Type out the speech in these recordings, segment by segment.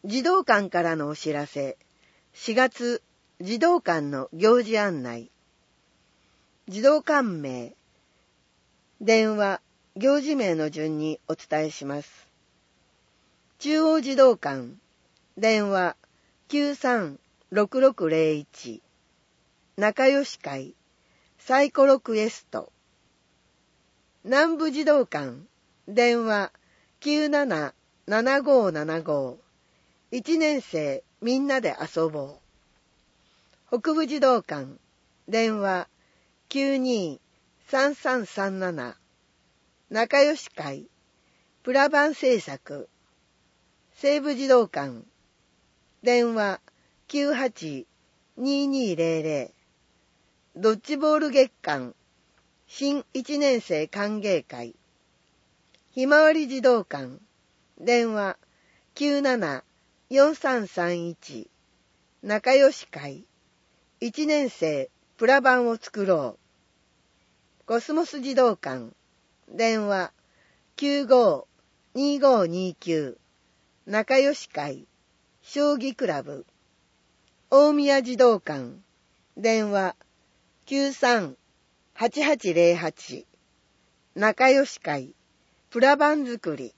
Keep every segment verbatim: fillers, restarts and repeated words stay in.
児童館からのお知らせ。しがつ児童館の行事案内。児童館名、電話、行事名の順にお伝えします。中央児童館、電話 きゅうさんろくろくゼロいち、仲良し会、サイコロクエスト。南部児童館、電話 きゅうななななごななご、いちねん生みんなで遊ぼう。北部児童館、電話 きゅうにさんさんさんなな、仲良し会、プラバン制作。西部児童館、電話 きゅうはちににゼロゼロ、ドッジボール月間、新いちねん生歓迎会。ひまわり児童館、電話 きゅうななよんさんさんいち、仲良し会、いちねん生プラバンを作ろう。コスモス児童館、電話 きゅうごにごにきゅう、仲良し会、将棋クラブ。大宮児童館、電話 きゅうさんはちはちゼロはち、仲良し会、プラバン作り。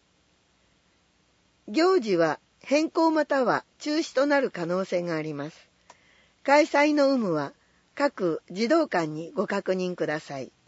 行事は変更または中止となる可能性があります。開催の有無は各児童館にご確認ください。